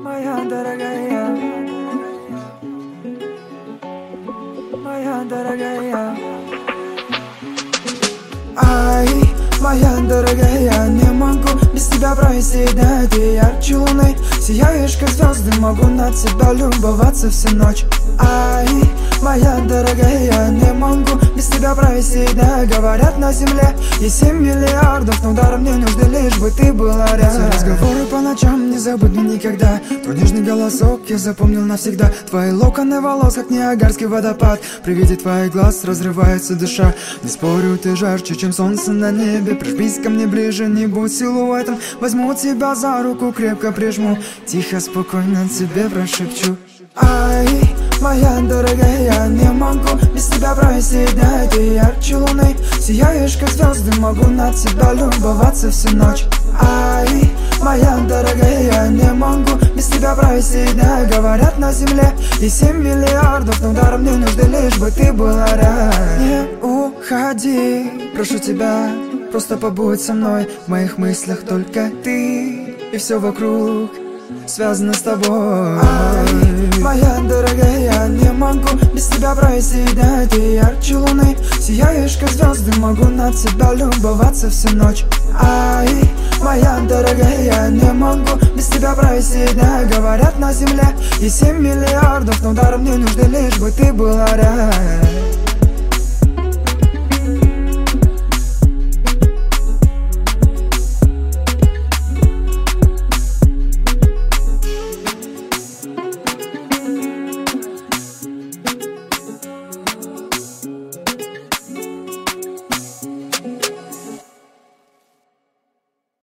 Моя дорогая, моя дорогая. Ай, моя дорогая, не могу без тебя пройти, да, ты ярче луны. Сияешь, как звезды, могу на тебя любоваться всю ночь. Ай, моя дорогая, не могу без тебя пройти, да. Говорят, на земле есть 7 миллиардов, но даром мне нужно, лишь бы ты была рядом. Все разговоры по ночам не забуду никогда. Твой нежный голосок я запомнил навсегда. Твои локоны волос, как ниагарский водопад. При виде твоих глаз разрывается душа. Не спорю, ты жарче, чем солнце на небе. Прижмись ко мне ближе, не будь силуэтом. Возьму тебя за руку, крепко прижму. Тихо, спокойно тебе прошепчу. Ай, моя дорогая, не могу без тебя пройти, да, ты ярче луны. Сияешь, как звезды, могу на тебя любоваться всю ночь. Ай, моя дорогая, не могу без тебя пройти, да. Говорят, на земле есть 7 миллиардов, но даром мне нужно, лишь бы ты была рядом. Не уходи, прошу тебя, просто побудь со мной. В моих мыслях только ты, и все вокруг связано с тобой. Ай, моя дорогая, не могу без тебя пройти, да, ты ярче луны. Сияешь, как звезды, могу на тебя любоваться всю ночь. Ай, моя дорогая, не могу без тебя пройти, да. Говорят, на земле есть 7 миллиардов, но даром мне нужно, лишь бы ты была рядом.